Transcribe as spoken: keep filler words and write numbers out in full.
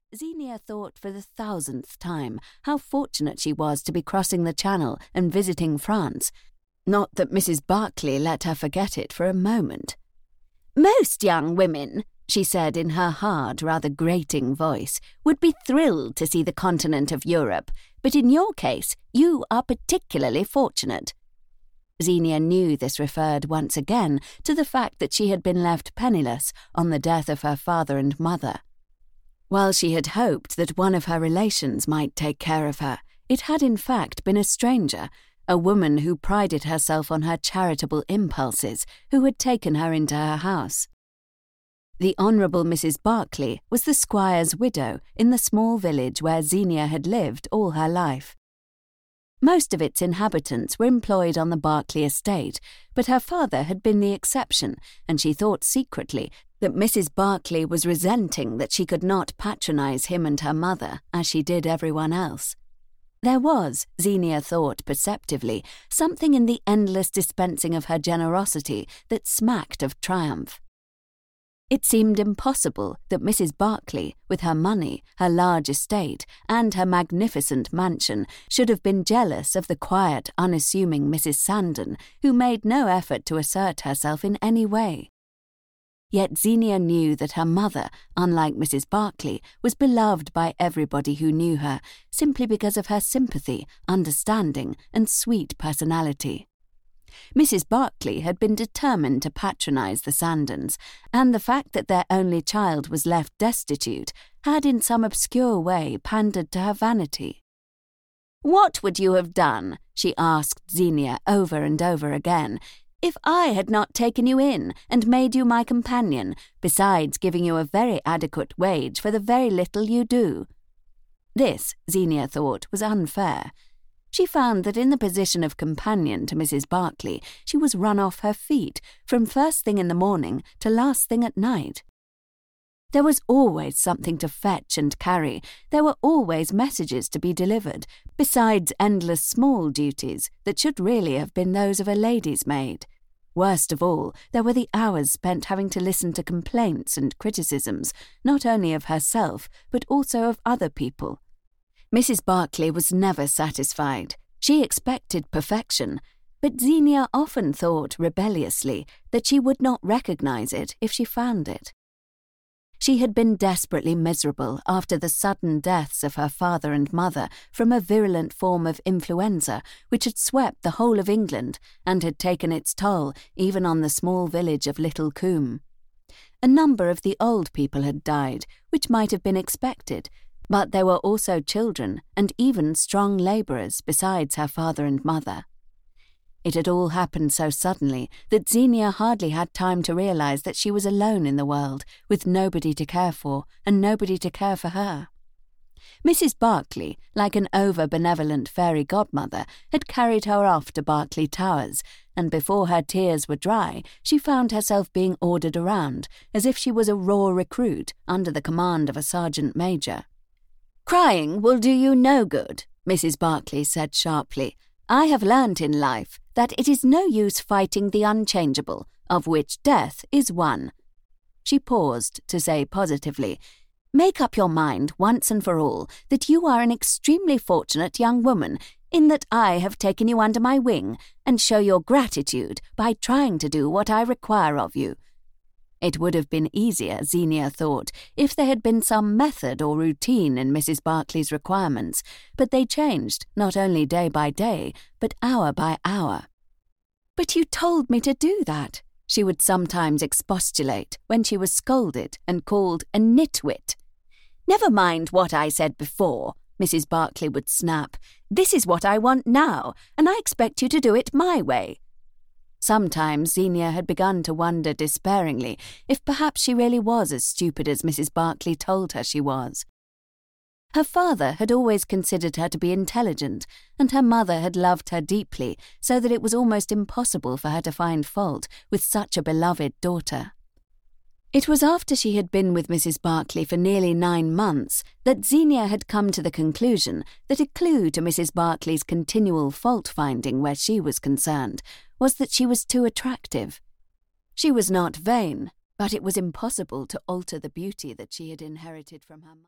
Xenia thought for the thousandth time how fortunate she was to be crossing the Channel and visiting France. Not that Missus Barclay let her forget it for a moment. "Most young women," she said in her hard, rather grating voice, "would be thrilled to see the continent of Europe, but in your case you are particularly fortunate." Xenia knew this referred once again to the fact that she had been left penniless on the death of her father and mother. While she had hoped that one of her relations might take care of her, it had in fact been a stranger, a woman who prided herself on her charitable impulses, who had taken her into her house. The Honourable Missus Barclay was the squire's widow in the small village where Xenia had lived all her life. Most of its inhabitants were employed on the Barclay estate, but her father had been the exception, and she thought secretly that Missus Barclay was resenting that she could not patronise him and her mother as she did everyone else. There was, Xenia thought perceptively, something in the endless dispensing of her generosity that smacked of triumph. It seemed impossible that Missus Barclay, with her money, her large estate, and her magnificent mansion, should have been jealous of the quiet, unassuming Missus Sandon, who made no effort to assert herself in any way. Yet Xenia knew that her mother, unlike Missus Barclay, was beloved by everybody who knew her, simply because of her sympathy, understanding, and sweet personality. Missus Barclay had been determined to patronise the Sandons, and the fact that their only child was left destitute had in some obscure way pandered to her vanity. "What would you have done," she asked Xenia over and over again, "if I had not taken you in and made you my companion, besides giving you a very adequate wage for the very little you do?" This, Xenia thought, was unfair. She found that in the position of companion to Missus Barclay, she was run off her feet, from first thing in the morning to last thing at night. There was always something to fetch and carry, there were always messages to be delivered, besides endless small duties that should really have been those of a lady's maid. Worst of all, there were the hours spent having to listen to complaints and criticisms, not only of herself, but also of other people. Missus Barclay was never satisfied. She expected perfection, but Xenia often thought rebelliously that she would not recognise it if she found it. She had been desperately miserable after the sudden deaths of her father and mother from a virulent form of influenza which had swept the whole of England and had taken its toll even on the small village of Little Combe. A number of the old people had died, which might have been expected, but there were also children and even strong labourers besides her father and mother. It had all happened so suddenly that Xenia hardly had time to realise that she was alone in the world, with nobody to care for and nobody to care for her. Missus Barclay, like an over-benevolent fairy godmother, had carried her off to Berkeley Towers, and before her tears were dry, she found herself being ordered around, as if she was a raw recruit under the command of a sergeant major. "Crying will do you no good," Missus Barclay said sharply. "I have learnt in life that it is no use fighting the unchangeable, of which death is one." She paused to say positively, "Make up your mind once and for all that you are an extremely fortunate young woman, in that I have taken you under my wing, and show your gratitude by trying to do what I require of you." It would have been easier, Xenia thought, if there had been some method or routine in Missus Barclay's requirements, but they changed not only day by day, but hour by hour. "But you told me to do that," she would sometimes expostulate when she was scolded and called a nitwit. "Never mind what I said before," Missus Barclay would snap. "This is what I want now, and I expect you to do it my way." Sometimes Xenia had begun to wonder despairingly if perhaps she really was as stupid as Missus Barclay told her she was. Her father had always considered her to be intelligent, and her mother had loved her deeply, so that it was almost impossible for her to find fault with such a beloved daughter. It was after she had been with Missus Barclay for nearly nine months that Xenia had come to the conclusion that a clue to Missus Barclay's continual fault-finding where she was concerned was that she was too attractive. She was not vain, but it was impossible to alter the beauty that she had inherited from her mother.